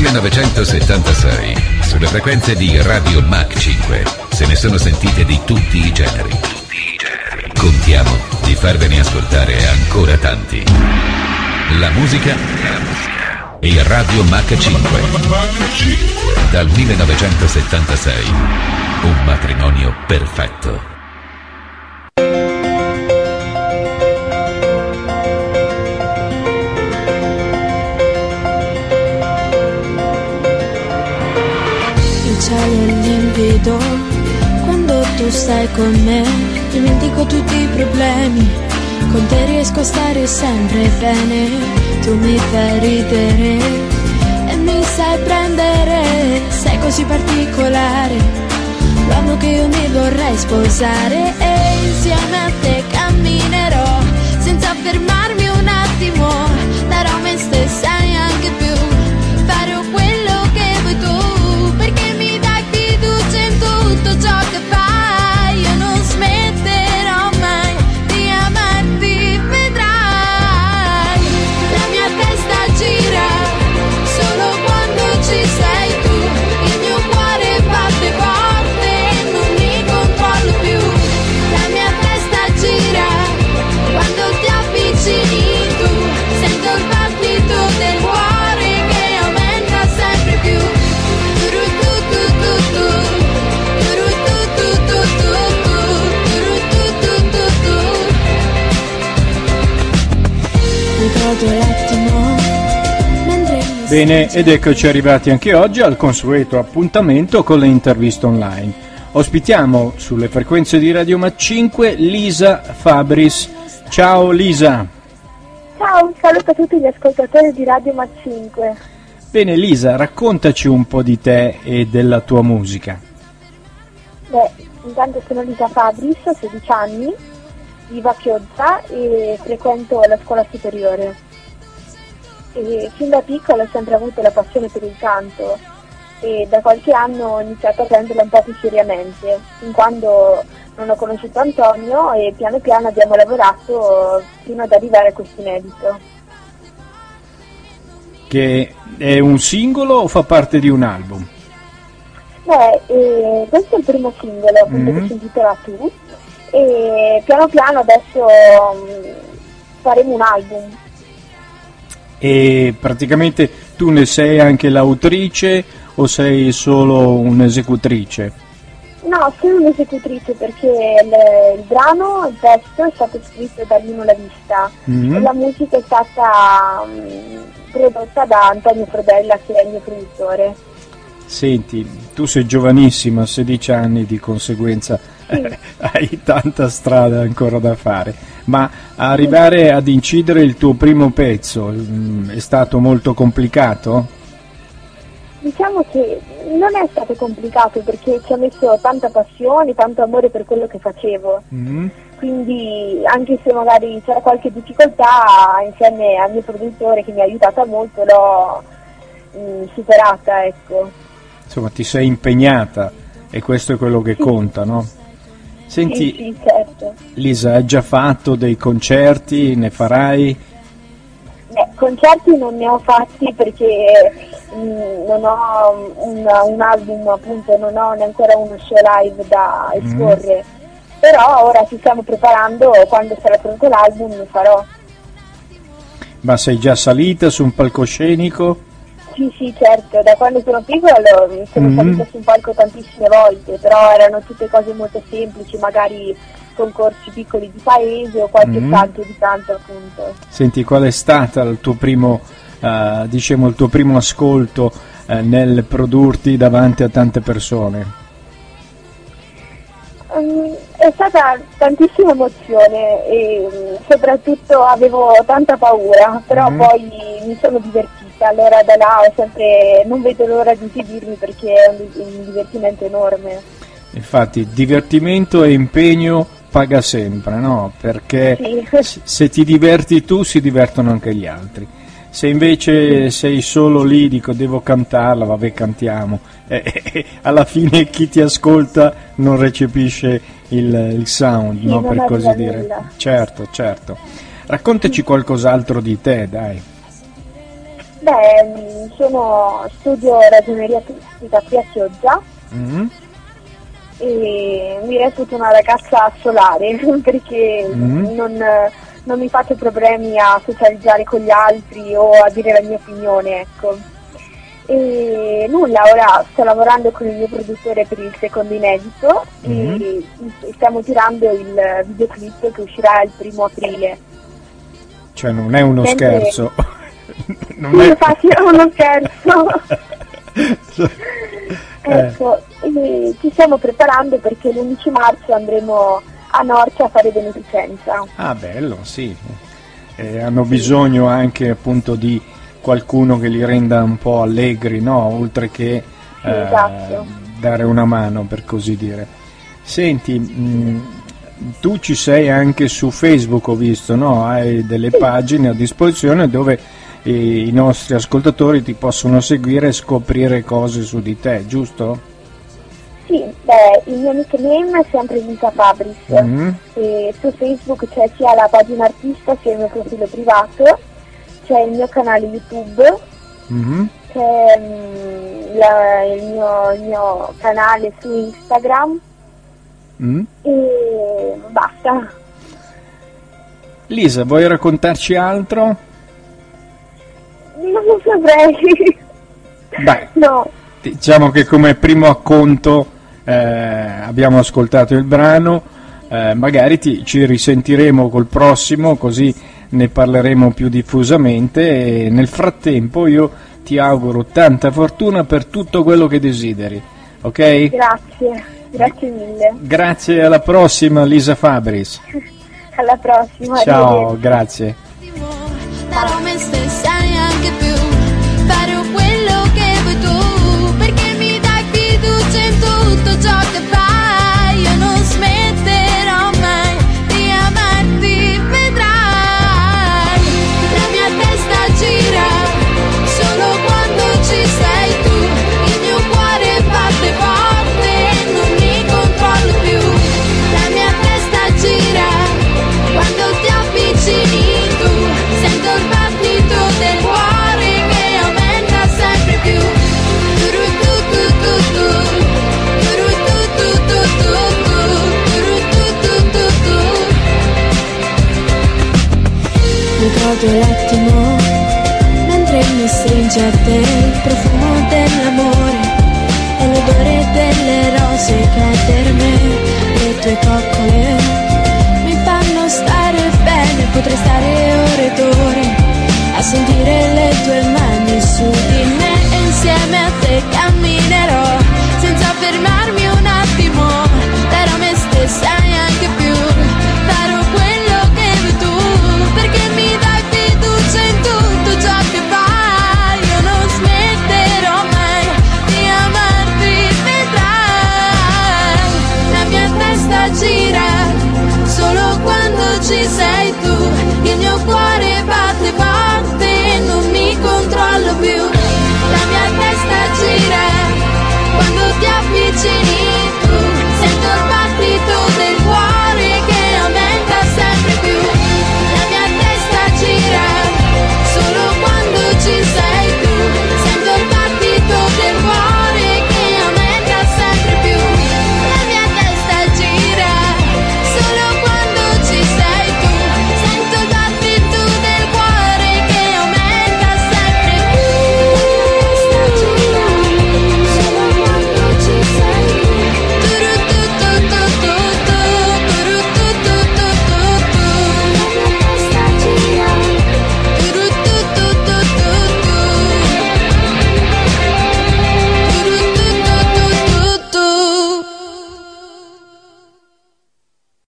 1976, sulle frequenze di Radio Mach 5, se ne sono sentite di tutti i generi. Contiamo di farvene ascoltare ancora tanti. La musica e Radio Mach 5. Dal 1976, un matrimonio perfetto. Cielo è limpido quando tu stai con me, dimentico tutti i problemi, con te riesco a stare sempre bene, tu mi fai ridere e mi sai prendere, sei così particolare, l'uomo che io mi vorrei sposare, e insieme a te camminerò senza fermarmi un attimo, darò me stessa e anche più, farò quello che vuoi tu, perché mi dai fiducia in tutto ciò che fai, io non smetterò mai di amarti, vedrai, la mia testa gira solo quando ci sei tu, il mio cuore batte forte e non mi controllo più, la mia testa gira quando ti avvicini tu, sento il battito del cuore che aumenta sempre più. Bene, ed eccoci arrivati anche oggi al consueto appuntamento con le interviste online. Ospitiamo sulle frequenze di Radio Mach 5 Lisa Fabris. Ciao Lisa. Ciao, un saluto a tutti gli ascoltatori di Radio Mach 5. Bene Lisa, raccontaci un po' di te e della tua musica. Beh, intanto sono Lisa Fabris, ho 16 anni, vivo a Chioggia e frequento la scuola superiore. E fin da piccola ho sempre avuto la passione per il canto e da qualche anno ho iniziato a prenderla un po' più seriamente, fin quando non ho conosciuto Antonio e piano piano abbiamo lavorato fino ad arrivare a questo inedito. Che è un singolo o fa parte di un album? Beh, questo è il primo singolo, appunto, che si intitola Tu, e piano piano adesso faremo un album. E praticamente tu ne sei anche l'autrice o sei solo un'esecutrice? No, sono un'esecutrice perché il brano, il testo è stato scritto da Lino La Vista e la musica è stata prodotta da Antonio Frodella, che è il mio produttore. Senti, tu sei giovanissima, 16 anni, di conseguenza hai tanta strada ancora da fare, ma arrivare ad incidere il tuo primo pezzo è stato molto complicato? Diciamo che non è stato complicato perché ci ho messo tanta passione, tanto amore per quello che facevo, quindi anche se magari c'era qualche difficoltà, insieme al mio produttore che mi ha aiutata molto l'ho superata, ecco. Insomma, ti sei impegnata e questo è quello che conta, no? Senti, sì, certo. Lisa, hai già fatto dei concerti? Ne farai? Beh, concerti non ne ho fatti perché non ho un album, appunto, non ho ancora uno show live da esporre, però ora ci stiamo preparando, quando sarà pronto l'album lo farò. Ma sei già salita su un palcoscenico? Sì, certo, da quando sono piccola sono salita su un palco tantissime volte, però erano tutte cose molto semplici, magari concorsi piccoli di paese o qualche saggio di canto, appunto. Senti, qual è stata il tuo primo, il tuo primo ascolto nel produrti davanti a tante persone? È stata tantissima emozione e soprattutto avevo tanta paura, però poi mi sono divertita. Allora da là non vedo l'ora di esibirmi perché è un divertimento enorme. Infatti divertimento e impegno paga sempre, no? Perché se ti diverti tu si divertono anche gli altri. Se invece sei solo lì, dico devo cantarla, vabbè cantiamo, alla fine chi ti ascolta non recepisce il sound, no? Per così dire. Nulla. Certo. Raccontaci qualcos'altro di te, dai. Studio ragioneria turistica qui a Chioggia e mi reputo una ragazza solare perché non mi faccio problemi a socializzare con gli altri o a dire la mia opinione, ecco. E nulla, ora sto lavorando con il mio produttore per il secondo inedito e stiamo girando il videoclip che uscirà il 1° aprile. Cioè non è uno scherzo. Infatti è uno scherzo. Ecco, e ci stiamo preparando perché l'11 marzo andremo a Norcia a fare beneficenza. Ah, bello, sì. Hanno bisogno anche appunto di qualcuno che li renda un po' allegri, no? Oltre che esatto. Dare una mano, per così dire. Senti, tu ci sei anche su Facebook, ho visto, no? Hai delle pagine a disposizione dove i nostri ascoltatori ti possono seguire e scoprire cose su di te, giusto? Sì, il mio nickname è sempre Lisa Fabris e su Facebook c'è sia la pagina artista sia il mio profilo privato, c'è il mio canale YouTube, c'è il mio canale su Instagram e basta. Lisa, vuoi raccontarci altro? Non lo saprei. Dai, no. Diciamo che come primo acconto abbiamo ascoltato il brano, magari ci risentiremo col prossimo, così ne parleremo più diffusamente, e nel frattempo io ti auguro tanta fortuna per tutto quello che desideri, ok? Grazie mille. Grazie, alla prossima Lisa Fabris. Alla prossima. Ciao, grazie. Darò me stessa e anche più, farò quello che vuoi tu, perché mi dai fiducia in tutto ciò che fai. Io non smetterò mai di amarti, vedrai. La mia testa gira solo quando ci sei tu, il mio cuore batte forte e non mi controllo più. La mia testa gira quando ti avvicini tu, sento il battito del cuore che aumenta sempre più. Turu tu tu tu tu, turu tu tu tu tu, turu tu tu tu tu. Ricordo l'attimo mentre mi stringe a te, il profumo dell'amore e l'odore delle rose che per me le tue coccole mi fanno stare bene. Potrei stare ore ed ore a sentire le tue